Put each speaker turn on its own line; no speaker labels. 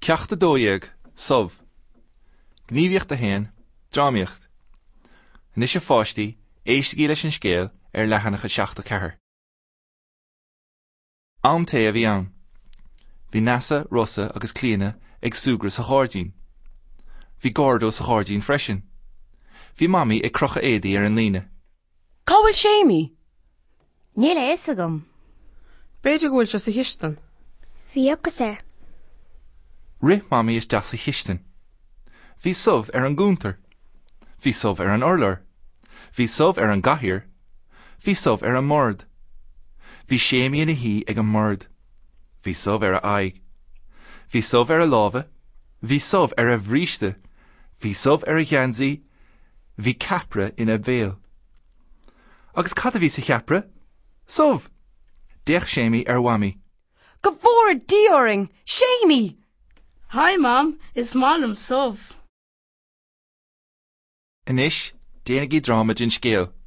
Ceachta dóiag, sov. Gníomhíocht a hain, drámaíocht. Nis a fáistí, éistí leis an scéal leithanacha 74. Am té a bhí an. Bhí Nasa, Rosa agus Clíana ag súgra sa cháirdín. Bhí Gordo sa cháirdín freisin. Bhí mami ag crocha éadaí ar an líne.
Cábhail séimi?
Níl éis agam.
Beidir go bhfuil se sa histan.
Bhí agus
Ri mami is deas sa histan. Bhí sov ar an gúntar. Bhí sov ar an urlar. Bhí sov ar an gahir. Bhí sov ar an mord. Bhí séimi ina hí ag an mord. Bhí sov ar a aig. Bhí sov ar a láva. Bhí sov ar a bhríste. Bhí sov ar a gheansaí. Bhí capra ina bhéal. Agus cad a bhí sa cheapra? Sov! Deich séimi ar wami.
Go bhór díoring! Séimi!
Hi, Mom. It's Malum Sov.
Inis, déanaigh í dráma din scéal.